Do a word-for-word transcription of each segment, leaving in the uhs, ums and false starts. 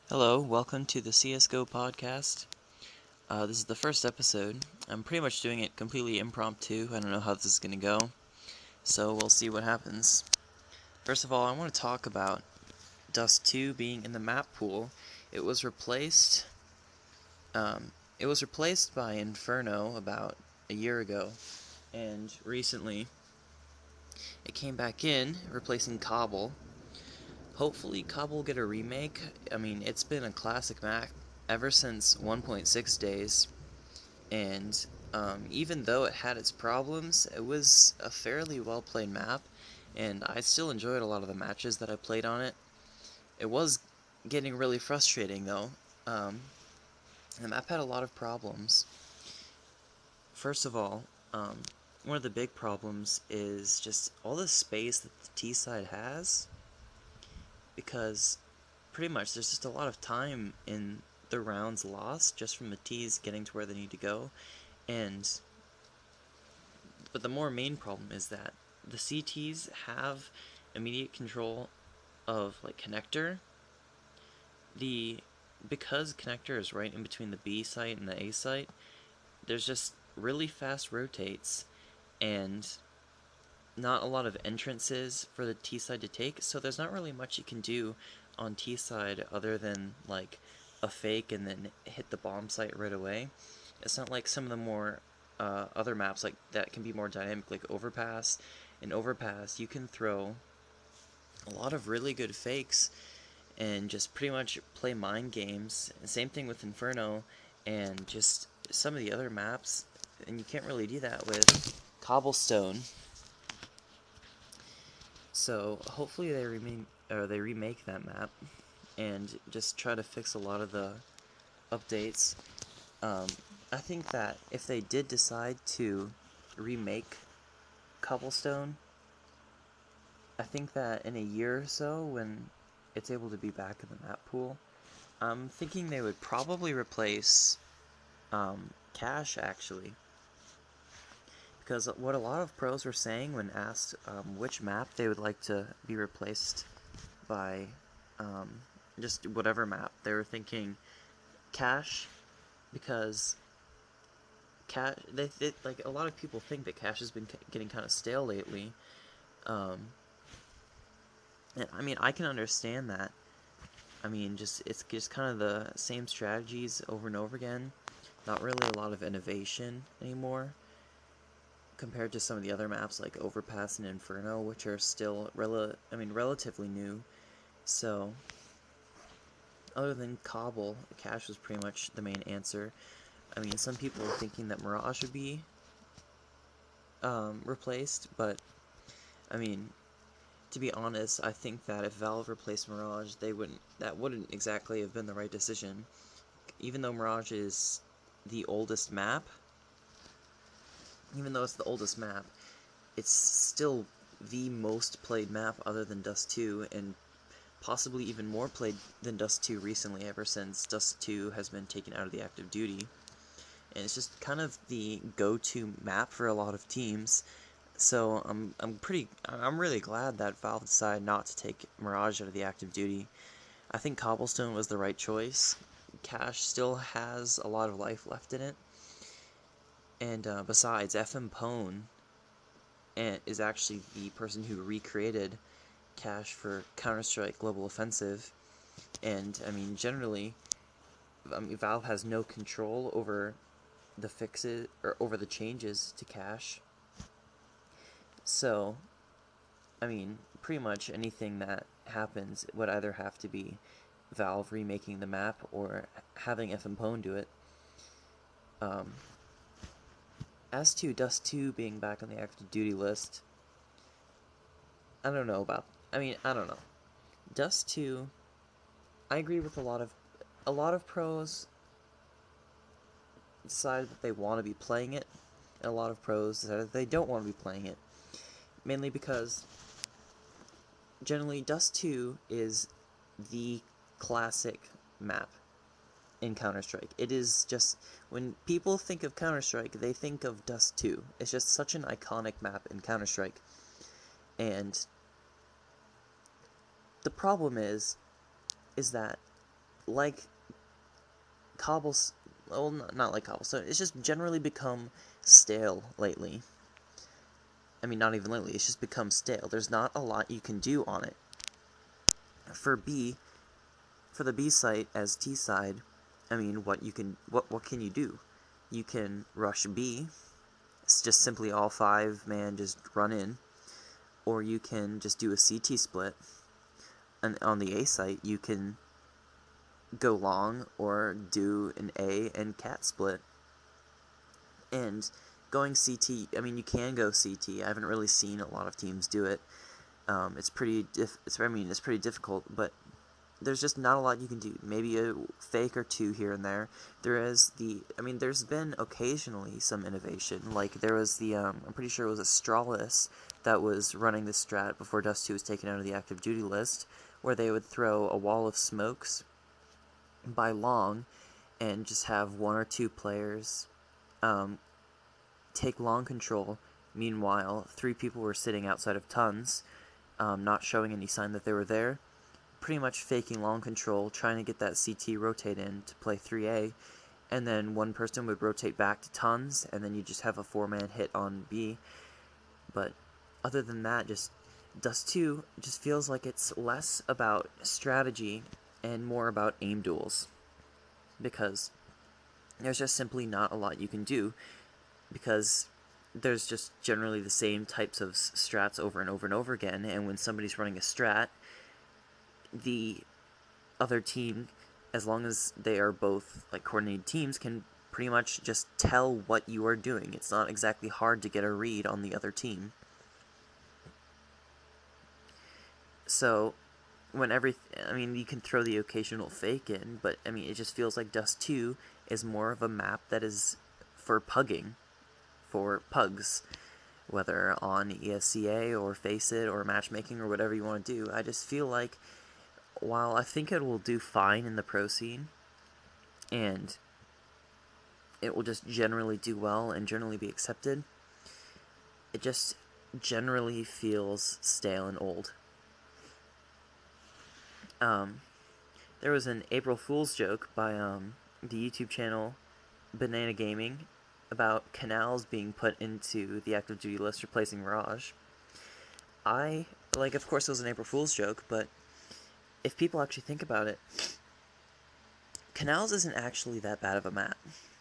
Hello, welcome to the C S G O podcast. Uh, this is the first episode. I'm pretty much doing it completely impromptu. I don't know how this is going to go, so we'll see what happens. First of all, I want to talk about Dust two being in the map pool. It was replaced. Um, it was replaced by Inferno about a year ago, and recently it came back in, replacing Cobble. Hopefully, Cobble will get a remake. I mean, it's been a classic map ever since one point six days. And um, even though it had its problems, it was a fairly well-played map, and I still enjoyed a lot of the matches that I played on it. It was getting really frustrating, though. Um, the map had a lot of problems. First of all, um, one of the big problems is just all the space that the T-side has, because pretty much there's just a lot of time in the rounds lost just from the T's getting to where they need to go, and But the more main problem is that the C Ts have immediate control of like connector. The because connector is right in between the B site and the A site, there's just really fast rotates and not a lot of entrances for the T side to take, so there's not really much you can do on T side other than like a fake and then hit the bomb site right away. It's not like some of the more uh, other maps like that can be more dynamic, like Overpass. In Overpass, you can throw a lot of really good fakes and just pretty much play mind games. Same thing with Inferno and just some of the other maps, and you can't really do that with Cobblestone. So hopefully they remake or they remake that map and just try to fix a lot of the updates. Um, I think that if they did decide to remake Cobblestone, I think that in a year or so, when it's able to be back in the map pool, I'm thinking they would probably replace um, Cache, actually. Because what a lot of pros were saying when asked um, which map they would like to be replaced by, um, just whatever map, they were thinking Cache, because Cache, they, they like a lot of people think that Cache has been getting kind of stale lately. Um, and I mean, I can understand that. I mean, just it's just kind of the same strategies over and over again. Not really a lot of innovation anymore compared to some of the other maps like Overpass and Inferno, which are still rel I mean relatively new. So, other than Cobble, Cache was pretty much the main answer. I mean, some people are thinking that Mirage would be um, replaced, but I mean, to be honest, I think that if Valve replaced Mirage, they wouldn't. That wouldn't exactly have been the right decision. Even though Mirage is the oldest map, even though it's the oldest map, it's still the most played map other than Dust two, and possibly even more played than Dust two recently, ever since Dust two has been taken out of the active duty. And it's just kind of the go-to map for a lot of teams. So I'm I'm pretty I'm really glad that Valve decided not to take Mirage out of the active duty. I think Cobblestone was the right choice. Cache still has a lot of life left in it. And uh, besides, F M Pone is actually the person who recreated Cache for Counter-Strike Global Offensive. And, I mean, generally, I mean, Valve has no control over the fixes, or over the changes to Cache. So, I mean, pretty much anything that happens would either have to be Valve remaking the map or having F M Pone do it. Um, as to Dust two being back on the active duty list, I don't know about. I mean, I don't know. Dust two, I agree with a lot of a lot of pros decide that they want to be playing it, and a lot of pros decide that they don't want to be playing it. Mainly because generally Dust two is the classic map in Counter-Strike. It is just, when people think of Counter-Strike, they think of Dust two. It's just such an iconic map in Counter-Strike. And the problem is, is that like cobbles, well, not, not like cobblestone. It's just generally become stale lately. I mean, not even lately. It's just become stale. There's not a lot you can do on it. For B, for the B site as T side, I mean, what you can, what what can you do? You can rush B. It's just simply all five man just run in, or you can just do a C T split. And on the A site, you can go long or do an A and cat split. And going C T, I mean, you can go C T. I haven't really seen a lot of teams do it. Um, it's pretty diff it's, I mean, it's pretty difficult, but there's just not a lot you can do. Maybe a fake or two here and there. There is the, I mean, there's been occasionally some innovation. Like, there was the, um, I'm pretty sure it was Astralis that was running this strat before Dust two was taken out of the active duty list, where they would throw a wall of smokes by long and just have one or two players um, take long control. Meanwhile, three people were sitting outside of tons, um, not showing any sign that they were there, pretty much faking long control, trying to get that C T rotate in to play three A, and then one person would rotate back to tons, and then you just have a four-man hit on B. But other than that, just Dust two just feels like it's less about strategy and more about aim duels, because there's just simply not a lot you can do, because there's just generally the same types of strats over and over and over again, and when somebody's running a strat, the other team, as long as they are both like coordinated teams, can pretty much just tell what you are doing. It's not exactly hard to get a read on the other team. So when every, I mean, you can throw the occasional fake in, but I mean, it just feels like Dust two is more of a map that is for pugging, for pugs, whether on E S C A or Faceit or matchmaking or whatever you want to do. I just feel like while I think it will do fine in the pro scene, and it will just generally do well and generally be accepted, it just generally feels stale and old. Um, there was an April Fool's joke by um, the YouTube channel Banana Gaming about canals being put into the active duty list replacing Mirage. I, like, of course it was an April Fool's joke, but if people actually think about it, Canals isn't actually that bad of a map.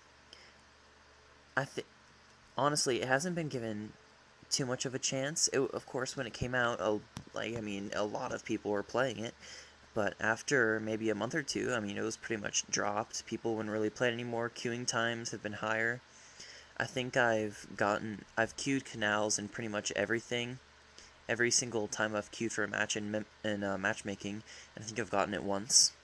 I think, honestly, it hasn't been given too much of a chance. It, of course, when it came out, a, like, I mean, a lot of people were playing it, but after maybe a month or two, I mean, it was pretty much dropped. People wouldn't really play it anymore. Queuing times have been higher. I think I've gotten, I've queued Canals in pretty much everything. Every single time I've queued for a match in, in uh, matchmaking, and I think I've gotten it once.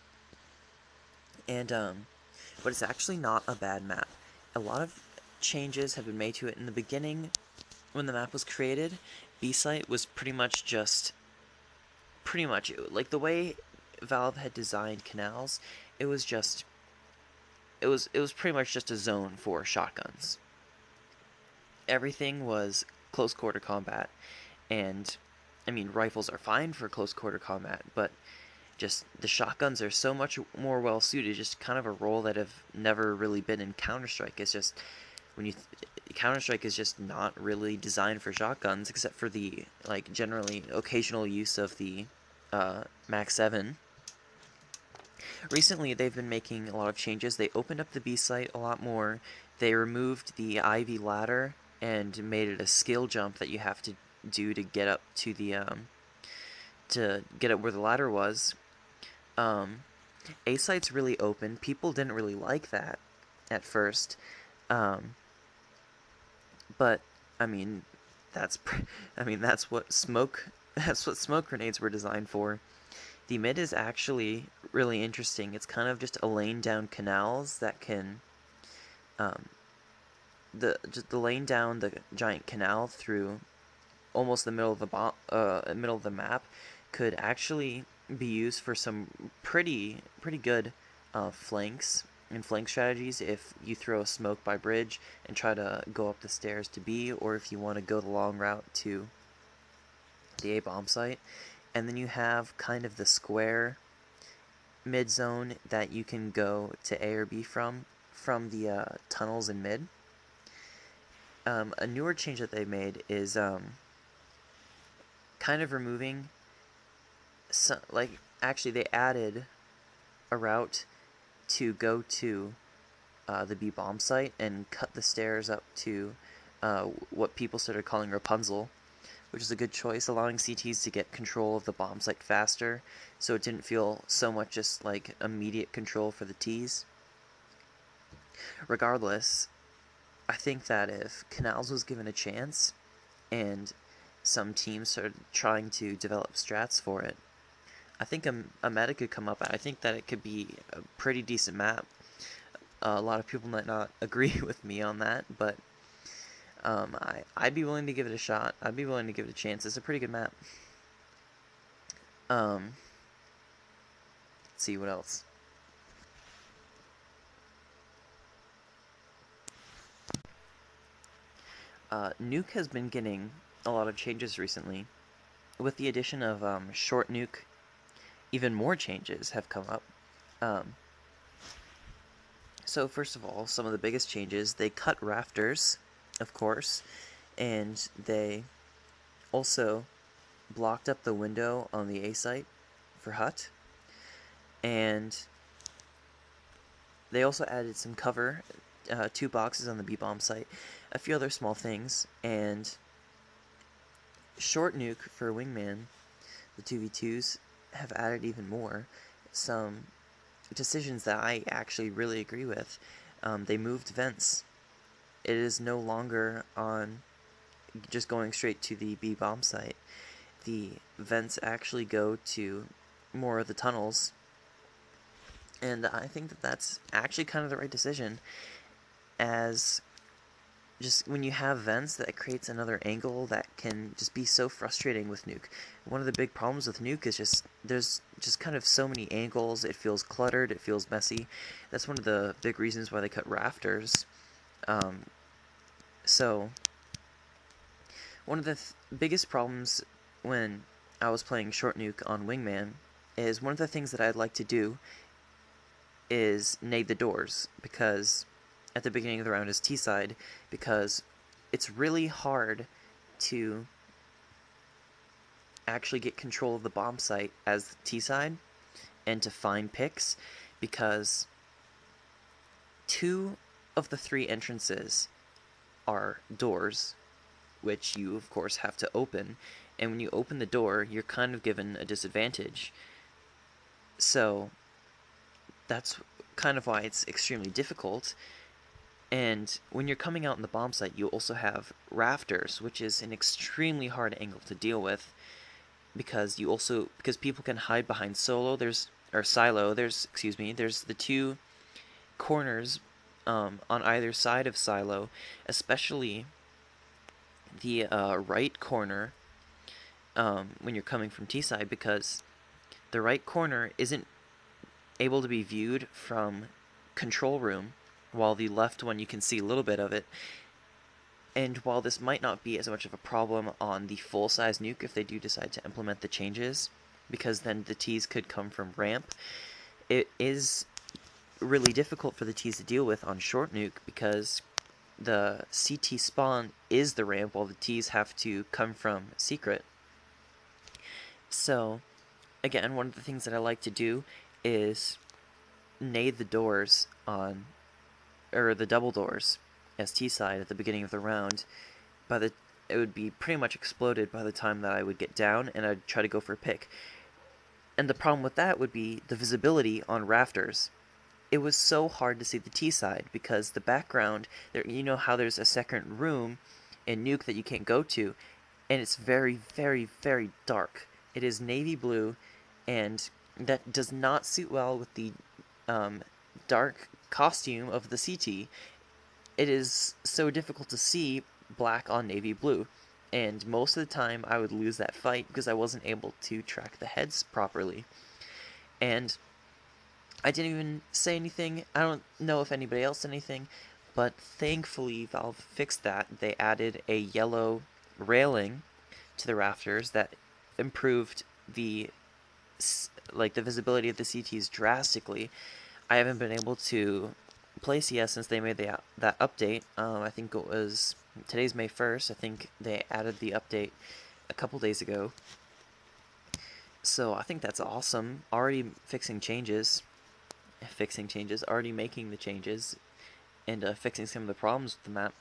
And, um, but it's actually not a bad map. A lot of changes have been made to it. In the beginning, when the map was created, B-Site was pretty much just, pretty much, like, the way Valve had designed Canals, it was just, it was, it was pretty much just a zone for shotguns. Everything was close quarter combat, and, I mean, rifles are fine for close quarter combat, but just the shotguns are so much more well suited. Just kind of a role that have never really been in Counter-Strike. It's just when you Counter-Strike is just not really designed for shotguns, except for the like generally occasional use of the uh, Mac seven. Recently, they've been making a lot of changes. They opened up the B site a lot more. They removed the Ivy ladder and made it a skill jump that you have to do to get up to the um, to get up where the ladder was. Um, A-Site's really open. People didn't really like that at first. Um, but, I mean, that's, I mean, that's what smoke, that's what smoke grenades were designed for. The mid is actually really interesting. It's kind of just a lane down canals that can, um, the, just the lane down the giant canal through almost the middle of the bo uh, middle of the map could actually be used for some pretty pretty good uh, flanks and flank strategies if you throw a smoke by bridge and try to go up the stairs to B, or if you want to go the long route to the A bomb site. And then you have kind of the square mid zone that you can go to A or B from, from the uh, tunnels in mid. Um, a newer change that they made is um, kind of removing, some, like, actually they added a route to go to uh, the B bomb site and cut the stairs up to uh, what people started calling Rapunzel, which is a good choice, allowing C Ts to get control of the bomb site faster, so it didn't feel so much just like immediate control for the Ts. Regardless, I think that if Canals was given a chance, and some teams started trying to develop strats for it, I think a, a meta could come up. I think that it could be a pretty decent map. Uh, a lot of people might not agree with me on that, but um, I, I'd be willing to give it a shot. I'd be willing to give it a chance. It's a pretty good map. Um, let's see what else. Uh, Nuke has been getting a lot of changes recently. With the addition of um, Short Nuke, even more changes have come up. Um, so first of all, some of the biggest changes, they cut rafters, of course, and they also blocked up the window on the A site for Hut, and they also added some cover, uh, two boxes on the B-bomb site, a few other small things, and Short Nuke for Wingman, the two v twos, have added even more. Some decisions that I actually really agree with. Um, they moved vents. It is no longer on just going straight to the B bomb site. The vents actually go to more of the tunnels, and I think that that's actually kind of the right decision, as just when you have vents, that creates another angle that can just be so frustrating with Nuke. One of the big problems with Nuke is just there's just kind of so many angles. It feels cluttered. It feels messy. That's one of the big reasons why they cut rafters. Um, so one of the th biggest problems when I was playing Short Nuke on Wingman is one of the things that I'd like to do is nade the doors, because at the beginning of the round is T-side, because it's really hard to actually get control of the bomb site as T-side and to find picks, because two of the three entrances are doors, which you of course have to open, and when you open the door, you're kind of given a disadvantage. So that's kind of why it's extremely difficult. And when you're coming out in the bomb site, you also have rafters, which is an extremely hard angle to deal with, because you also because people can hide behind solo. There's or silo. There's excuse me. There's the two corners um, on either side of silo, especially the uh, right corner um, when you're coming from T side, because the right corner isn't able to be viewed from control room, while the left one you can see a little bit of it. And while this might not be as much of a problem on the full-size Nuke if they do decide to implement the changes, because then the Ts could come from ramp, it is really difficult for the Ts to deal with on Short Nuke, because the C T spawn is the ramp while the Ts have to come from secret. So, again, one of the things that I like to do is nade the doors on, or the double doors as T-side at the beginning of the round. By the it would be pretty much exploded by the time that I would get down, and I'd try to go for a pick. And the problem with that would be the visibility on rafters. It was so hard to see the T-side, because the background, there, you know how there's a second room in Nuke that you can't go to, and it's very, very, very dark. It is navy blue, and that does not suit well with the um, dark costume of the C T. It is so difficult to see black on navy blue, and most of the time I would lose that fight because I wasn't able to track the heads properly. And I didn't even say anything. I don't know if anybody else said anything, but thankfully Valve fixed that. They added a yellow railing to the rafters that improved the like the visibility of the C Ts drastically. I haven't been able to play C S since they made the that update. Um, I think it was today's May first. I think they added the update a couple days ago. So I think that's awesome. Already fixing changes, fixing changes, already making the changes, and uh, fixing some of the problems with the map.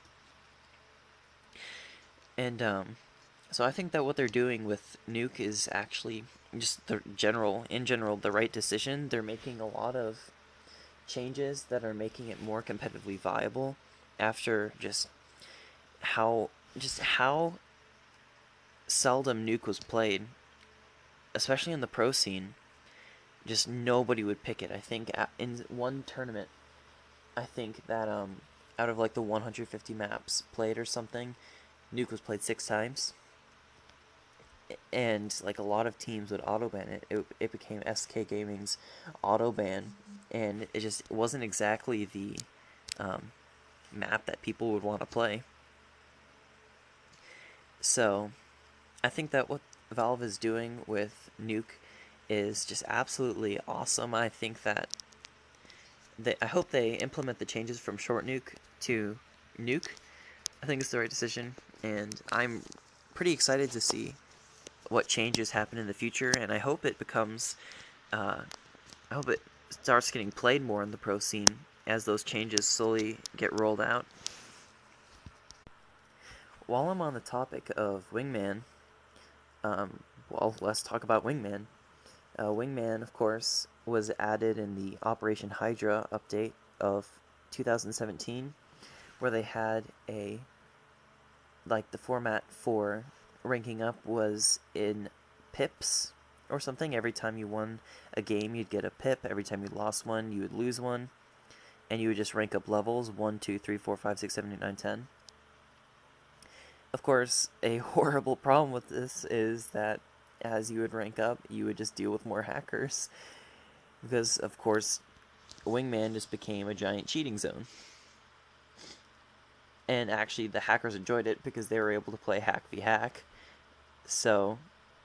And um, so I think that what they're doing with Nuke is actually just the general, in general, the right decision. They're making a lot of changes that are making it more competitively viable after just how just how seldom Nuke was played, especially in the pro scene. Just nobody would pick it. I think in one tournament, I think that um out of like the one hundred fifty maps played or something, Nuke was played six times. And like a lot of teams would autoban it. It it became S K Gaming's autoban, and it just it wasn't exactly the um, map that people would want to play. So, I think that what Valve is doing with Nuke is just absolutely awesome. I think that they, I hope they implement the changes from Short Nuke to Nuke. I think it's the right decision, and I'm pretty excited to see what changes happen in the future, and I hope it becomes, uh, I hope it starts getting played more in the pro scene as those changes slowly get rolled out. While I'm on the topic of Wingman, um, well, let's talk about Wingman. Uh, Wingman, of course, was added in the Operation Hydra update of two thousand seventeen, where they had a, like, the format for ranking up was in pips or something. Every time you won a game, you'd get a pip. Every time you lost one, you would lose one. And you would just rank up levels one, two, three, four, five, six, seven, eight, nine, ten. Of course, a horrible problem with this is that as you would rank up, you would just deal with more hackers. Because, of course, Wingman just became a giant cheating zone. And actually, the hackers enjoyed it because they were able to play hack v hack. So,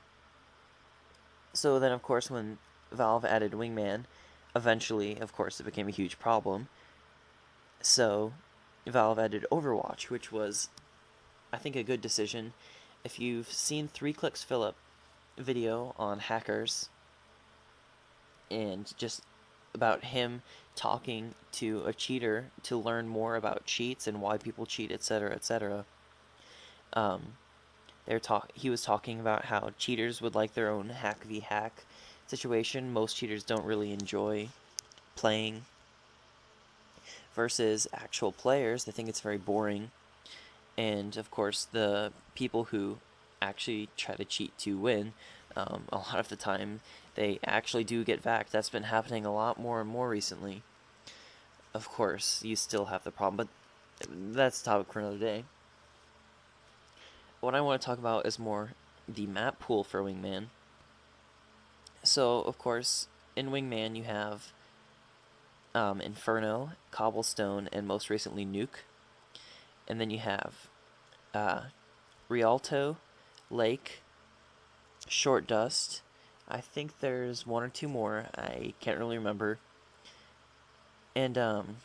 so then, of course, when Valve added Wingman, eventually, of course, it became a huge problem. So, Valve added Overwatch, which was, I think, a good decision. If you've seen Three Clicks Phillip video on hackers, and just about him talking to a cheater to learn more about cheats and why people cheat, et cetera, et cetera. Um, they're talk. He was talking about how cheaters would like their own hack v hack situation. Most cheaters don't really enjoy playing versus actual players. They think it's very boring. And of course, the people who actually try to cheat to win, um, a lot of the time they actually do get vaxxed. That's been happening a lot more and more recently. Of course, you still have the problem, but that's a topic for another day. What I want to talk about is more the map pool for Wingman. So, of course, in Wingman you have um, Inferno, Cobblestone, and most recently Nuke. And then you have uh, Rialto, Lake, Short Dust. I think there's one or two more. I can't really remember. And, um,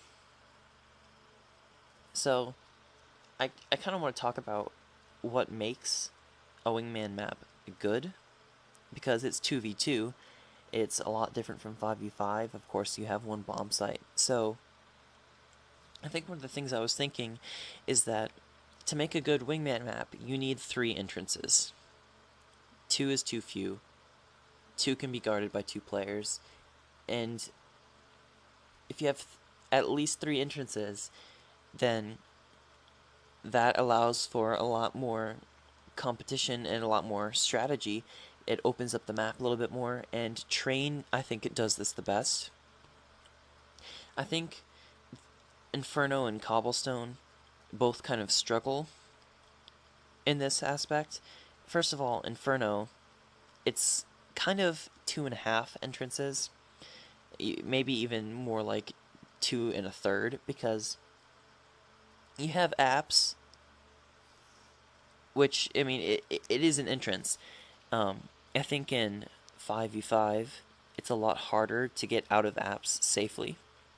so, I, I kind of want to talk about what makes a Wingman map good. Because it's two v two, it's a lot different from five v five. Of course, you have one bomb site. So, I think one of the things I was thinking is that to make a good Wingman map, you need three entrances. Two is too few. Two can be guarded by two players. And if you have th- at least three entrances, then that allows for a lot more competition and a lot more strategy. It opens up the map a little bit more, and Train, I think it does this the best. I think Inferno and Cobblestone both kind of struggle in this aspect. First of all, Inferno, it's kind of two and a half entrances, maybe even more like two and a third, because you have apps, which, I mean, it, it is an entrance. Um, I think in five v five, it's a lot harder to get out of apps safely.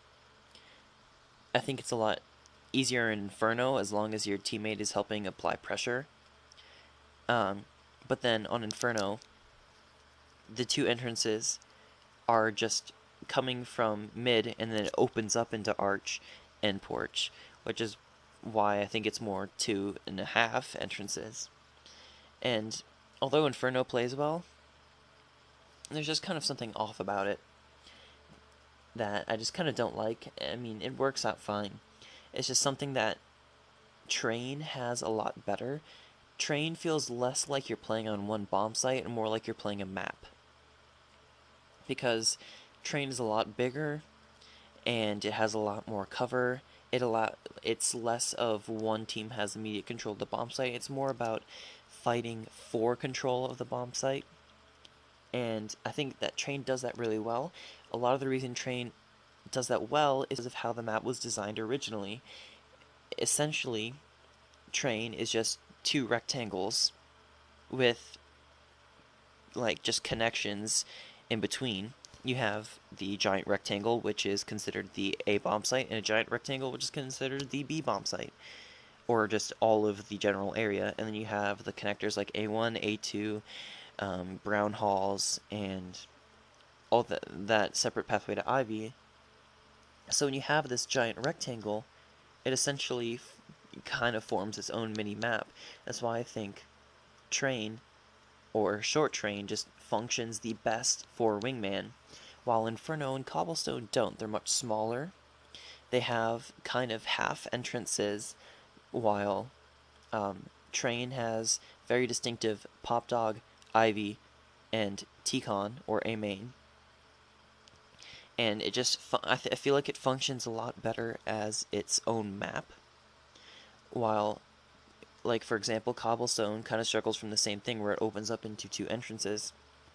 I think it's a lot easier in Inferno as long as your teammate is helping apply pressure. Um, but then on Inferno, the two entrances are just coming from mid, and then it opens up into arch and porch, which is why I think it's more two and a half entrances. And although Inferno plays well, there's just kind of something off about it that I just kind of don't like. I mean, it works out fine. It's just something that Train has a lot better. Train feels less like you're playing on one bomb site and more like you're playing a map. Because Train is a lot bigger and it has a lot more cover. It allow it's less of one team has immediate control of the bomb site. It's more about fighting for control of the bomb site. And I think that Train does that really well. A lot of the reason Train does that well is because of how the map was designed originally. Essentially, Train is just two rectangles with like just connections in between. You have the giant rectangle, which is considered the A bomb site, and a giant rectangle, which is considered the B bomb site, or just all of the general area. And then you have the connectors like A one, A two, um, Brown Halls, and all that that separate pathway to Ivy. So when you have this giant rectangle, it essentially f- kind of forms its own mini map. That's why I think Train or Short Train just functions the best for Wingman, while Inferno and Cobblestone don't. They're much smaller. They have kind of half entrances, while um, Train has very distinctive Pop Dog, Ivy, and T-Con, or A main. And it just, I, th- I feel like it functions a lot better as its own map, while, like, for example, Cobblestone kind of struggles from the same thing where it opens up into two entrances.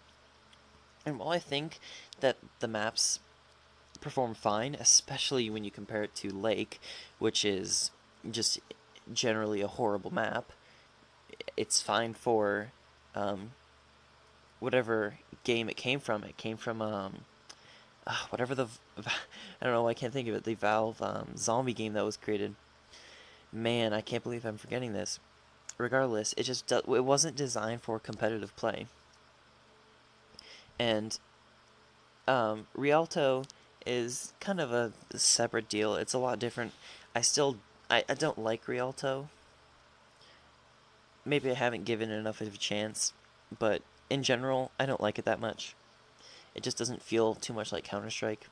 And while I think that the maps perform fine, especially when you compare it to Lake, which is just generally a horrible map, it's fine for um, whatever game it came from. It came from um, uh, whatever the I don't know. I can't think of it. The Valve um, zombie game that was created. Man, I can't believe I'm forgetting this. Regardless, it just it wasn't designed for competitive play. And um, Rialto is kind of a separate deal. It's a lot different. I still I, I don't like Rialto. Maybe I haven't given it enough of a chance, but in general, I don't like it that much. It just doesn't feel too much like Counter-Strike.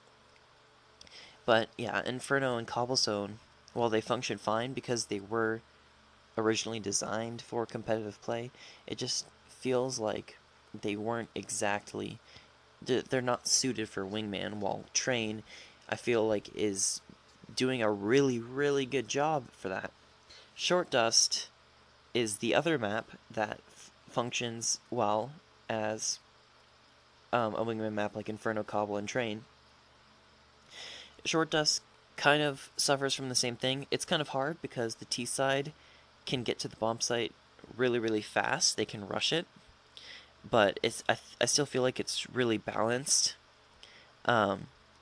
But yeah, Inferno and Cobblestone, while they function fine because they were originally designed for competitive play, it just feels like they weren't exactly, they're not suited for Wingman, while Train, I feel like, is doing a really, really good job for that. Short Dust is the other map that f- functions well as um, a Wingman map like Inferno, Cobble, and Train. Short Dust kind of suffers from the same thing. It's kind of hard because the T side can get to the bomb site really, really fast. They can rush it, but it's I, I still feel like it's really balanced. Um,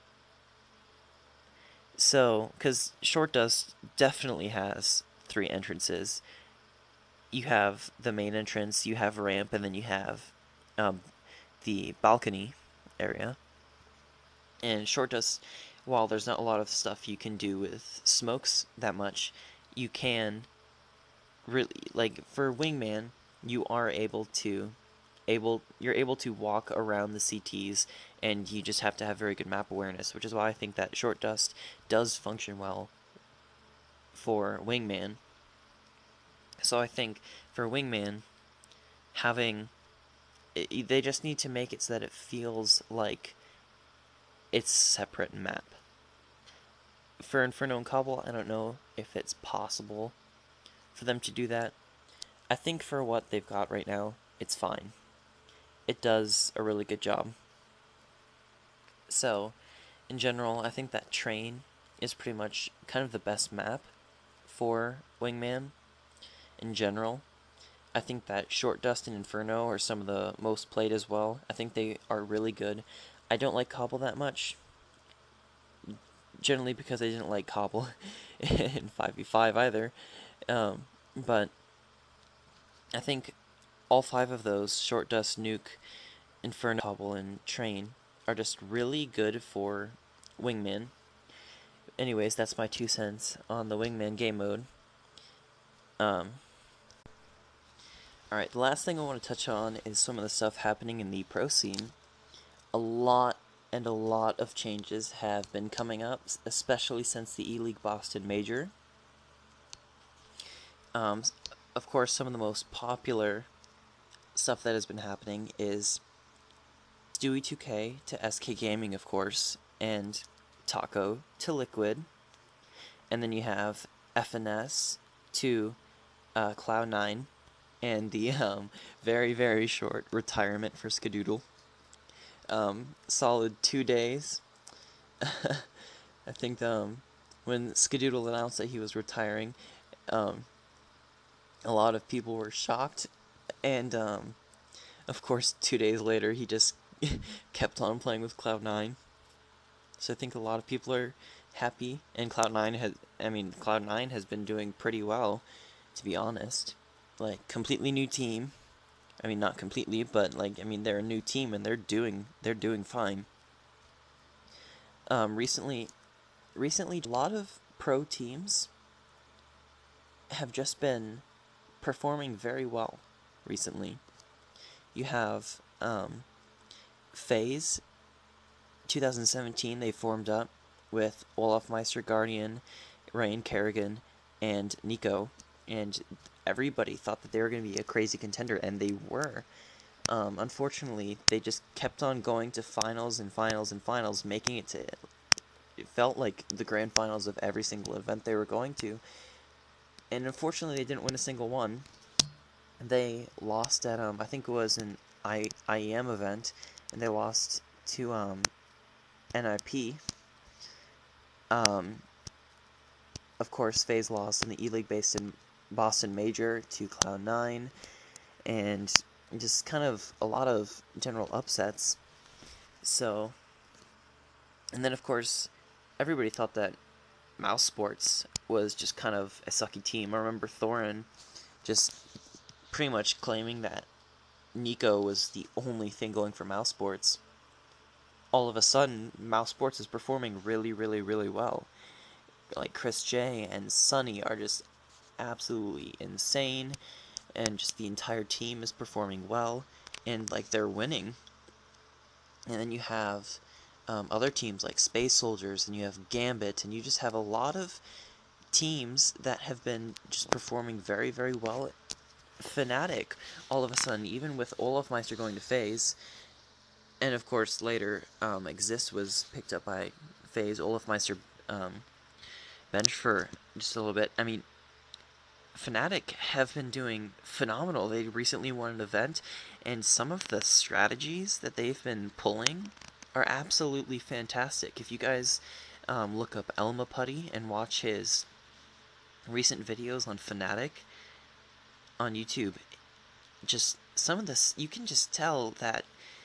so, because Short Dust definitely has three entrances. You have the main entrance, you have ramp, and then you have um, the balcony area. And Short Dust, while there's not a lot of stuff you can do with smokes that much, you can really, like, for Wingman, you are able to able you're able to walk around the C Ts, and you just have to have very good map awareness, which is why I think that Short Dust does function well for Wingman. So I think for Wingman, having it, they just need to make it so that it feels like it's separate map. For Inferno and Cobble, I don't know if it's possible for them to do that. I think for what they've got right now, it's fine. It does a really good job. So, in general, I think that Train is pretty much kind of the best map for Wingman in general. I think that Short Dust and Inferno are some of the most played as well. I think they are really good. I don't like Cobble that much, generally because I didn't like Cobble in five v five either. Um, but I think all five of those, Short Dust, Nuke, Inferno, Cobble, and Train, are just really good for Wingman. Anyways, that's my two cents on the Wingman game mode. Um, Alright, the last thing I want to touch on is some of the stuff happening in the pro scene. A lot and a lot of changes have been coming up, especially since the E-League Boston Major. Um, of course, some of the most popular stuff that has been happening is Stewie two K to S K Gaming, of course, and Taco to Liquid. And then you have F N S to uh, Cloud nine, and the um, very, very short retirement for Skadoodle. Um, solid two days. I think um, when Skadoodle announced that he was retiring, um, a lot of people were shocked, and um, of course, two days later, he just kept on playing with Cloud nine. So I think a lot of people are happy, and Cloud nine has, I mean, Cloud nine has been doing pretty well, to be honest. Like, completely new team. I mean, not completely, but like, I mean, they're a new team, and they're doing, they're doing fine. Um, recently, recently, a lot of pro teams have just been performing very well recently. You have um, FaZe twenty seventeen, they formed up with Olaf Meister, Guardian, Ryan Kerrigan, and Nico, and everybody thought that they were going to be a crazy contender, and they were. Um, unfortunately, they just kept on going to finals and finals and finals, making it to, it felt like the grand finals of every single event they were going to, and unfortunately they didn't win a single one. They lost at, um, I think it was an I IEM event, and they lost to um, N I P. Um, of course, FaZe lost in the E-League based in Boston Major to Cloud nine, and just kind of a lot of general upsets. So, and then of course, everybody thought that Mouse Sports was just kind of a sucky team. I remember Thorin just pretty much claiming that Nico was the only thing going for Mouse Sports. All of a sudden, Mouse Sports is performing really, really, really well. Like, Chris J and Sunny are just absolutely insane, and just the entire team is performing well, and, like, they're winning. And then you have um, other teams like Space Soldiers, and you have Gambit, and you just have a lot of teams that have been just performing very, very well. Fnatic, all of a sudden, even with Olaf Meister going to FaZe, and of course later um, Exist was picked up by FaZe, Olaf Meister um, benched for just a little bit. I mean, Fnatic have been doing phenomenal. They recently won an event, and some of the strategies that they've been pulling are absolutely fantastic. If you guys um, look up Elma Putty and watch his recent videos on Fnatic on YouTube, just some of this, you can just tell that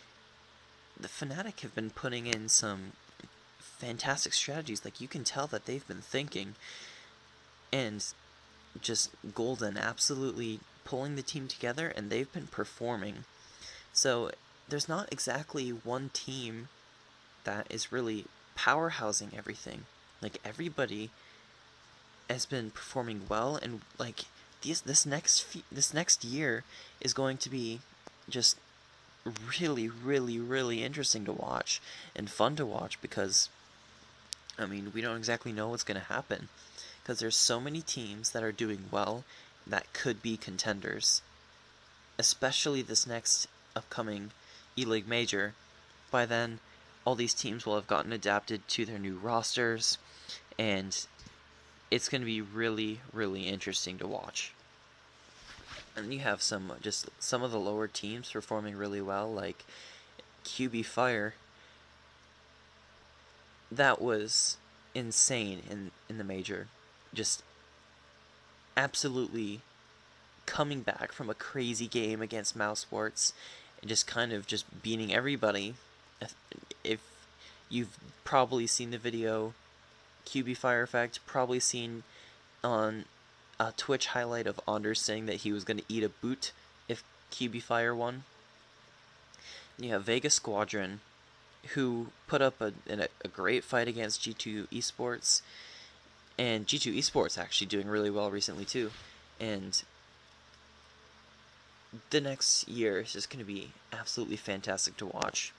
the Fnatic have been putting in some fantastic strategies. Like, you can tell that they've been thinking, and just Golden absolutely pulling the team together, and they've been performing. So there's not exactly one team that is really powerhousing everything. Like, everybody has been performing well, and like these this next few, this next year is going to be just really, really, really interesting to watch and fun to watch, because I mean, we don't exactly know what's going to happen, because there's so many teams that are doing well that could be contenders, especially this next upcoming E-League Major. By then, all these teams will have gotten adapted to their new rosters, and it's going to be really, really interesting to watch. And you have some, just some of the lower teams performing really well, like Q B Fire. That was insane in, in the Major. Just absolutely coming back from a crazy game against Mouse Sports and just kind of just beating everybody. If you've probably seen the video, Q B Fire Effect, probably seen on a Twitch highlight of Anders saying that he was going to eat a boot if Q B Fire won. And you have Vegas Squadron, who put up a, a great fight against G two Esports, and G two Esports actually doing really well recently too. And the next year is just going to be absolutely fantastic to watch.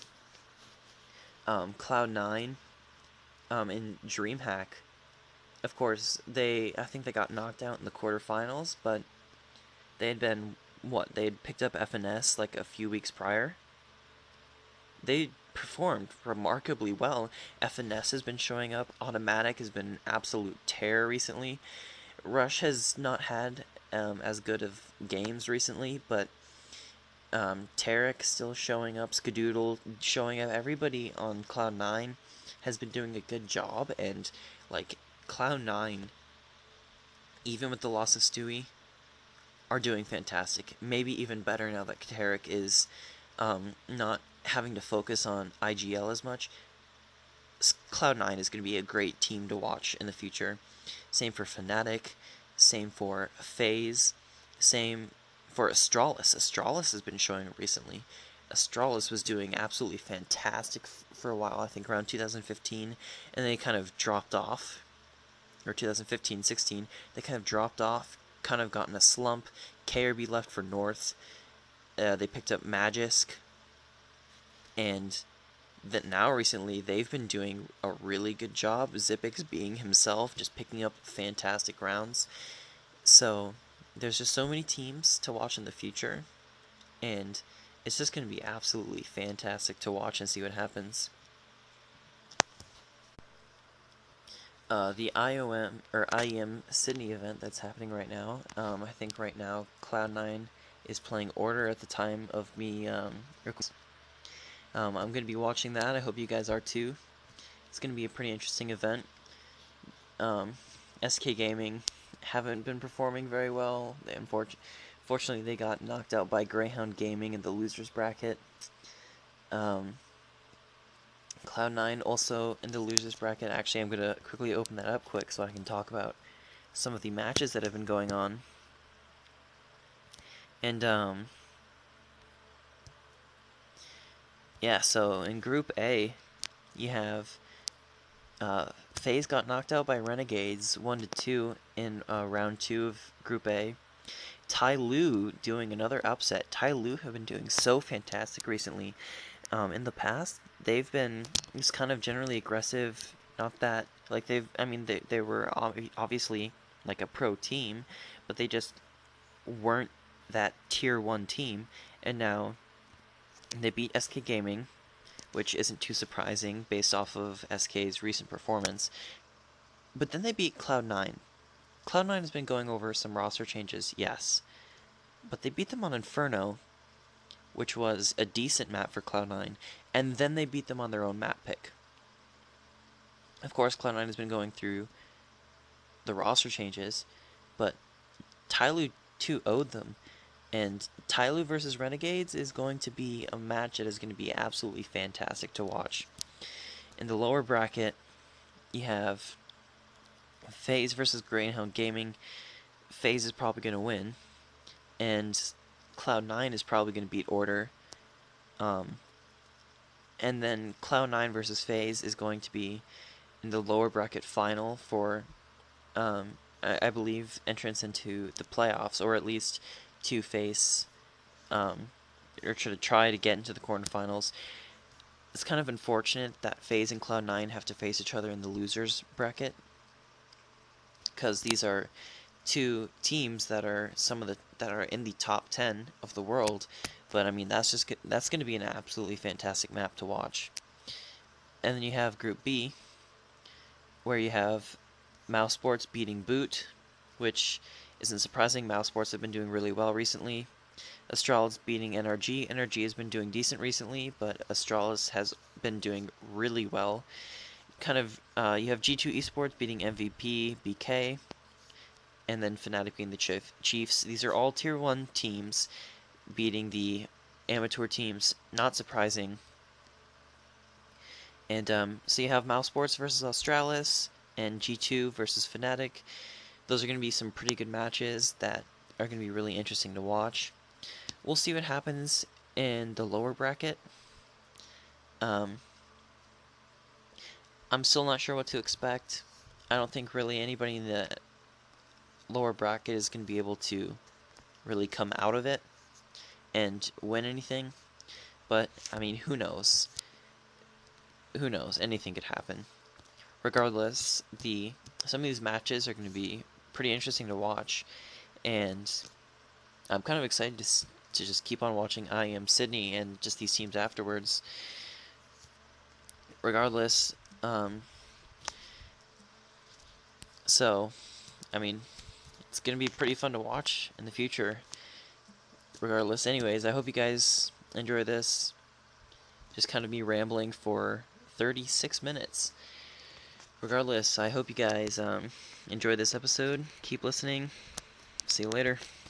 Um, Cloud nine um, and DreamHack, of course, they I think they got knocked out in the quarterfinals, but they had been, what, they had picked up F N S like a few weeks prior. They performed remarkably well. F N S has been showing up. Automatic has been absolute terror recently. Rush has not had um, as good of games recently, but um, Tarek still showing up, Skadoodle showing up. Everybody on Cloud nine has been doing a good job, and like Cloud nine, even with the loss of Stewie, are doing fantastic. Maybe even better now that Tarek is um, not having to focus on I G L as much. Cloud nine is going to be a great team to watch in the future. Same for Fnatic, same for FaZe, same for Astralis. Astralis has been showing recently. Astralis was doing absolutely fantastic f- for a while, I think around two thousand fifteen, and they kind of dropped off, or two thousand fifteen sixteen, they kind of dropped off, kind of got in a slump. K R B left for North, uh, they picked up Magisk, and that now recently they've been doing a really good job. Xyp9x being himself, just picking up fantastic rounds. So there's just so many teams to watch in the future, and it's just going to be absolutely fantastic to watch and see what happens. Uh, the I O M or I E M Sydney event that's happening right now. Um, I think right now Cloud nine is playing Order at the time of me. Um, um, I'm going to be watching that. I hope you guys are too. It's going to be a pretty interesting event. Um, S K Gaming haven't been performing very well. They unfortunately, fortunately, they got knocked out by Greyhound Gaming in the losers bracket. Um, Cloud nine also in the losers bracket. Actually, I'm going to quickly open that up quick so I can talk about some of the matches that have been going on. And, um, yeah, so in Group A, you have uh, FaZe got knocked out by Renegades one to two in uh, round two of Group A. Tyloo doing another upset. Tyloo have been doing so fantastic recently. Um, in the past, they've been just kind of generally aggressive. Not that, like, they've, I mean, they, they were ob obviously like a pro team, but they just weren't that tier one team. And now they beat S K Gaming, which isn't too surprising based off of S K's recent performance. But then they beat Cloud nine. Cloud nine has been going over some roster changes, yes. But they beat them on Inferno, which was a decent map for Cloud nine, and then they beat them on their own map pick. Of course, Cloud nine has been going through the roster changes, but Tyloo two oh'd them, and Tyloo versus Renegades is going to be a match that is going to be absolutely fantastic to watch. In the lower bracket, you have FaZe versus Greyhound Gaming. FaZe is probably going to win, and Cloud nine is probably going to beat Order. Um, and then Cloud nine versus FaZe is going to be in the lower bracket final for, um, I, I believe, entrance into the playoffs, or at least to face, um, or to try to get into the quarterfinals. It's kind of unfortunate that FaZe and Cloud nine have to face each other in the losers bracket, because these are two teams that are some of the that are in the top ten of the world. But I mean, that's just that's going to be an absolutely fantastic map to watch. And then you have Group B, where you have Mouse Sports beating Boot, which isn't surprising. Mouse Sports have been doing really well recently. Astralis beating N R G. N R G has been doing decent recently, but Astralis has been doing really well. Kind of, uh, you have G two Esports beating M V P, B K. and then Fnatic being the Chief Chiefs. These are all tier one teams beating the amateur teams. Not surprising. And um, so you have Mousesports versus Australis and G two versus Fnatic. Those are going to be some pretty good matches that are going to be really interesting to watch. We'll see what happens in the lower bracket. Um, I'm still not sure what to expect. I don't think really anybody in the lower bracket is going to be able to really come out of it and win anything. But, I mean, who knows? Who knows? Anything could happen. Regardless, the some of these matches are going to be pretty interesting to watch, and I'm kind of excited to, to just keep on watching I Am Sydney and just these teams afterwards. Regardless, um, so, I mean, it's going to be pretty fun to watch in the future. Regardless, anyways, I hope you guys enjoy this. Just kind of me rambling for thirty-six minutes. Regardless, I hope you guys um, enjoy this episode. Keep listening. See you later.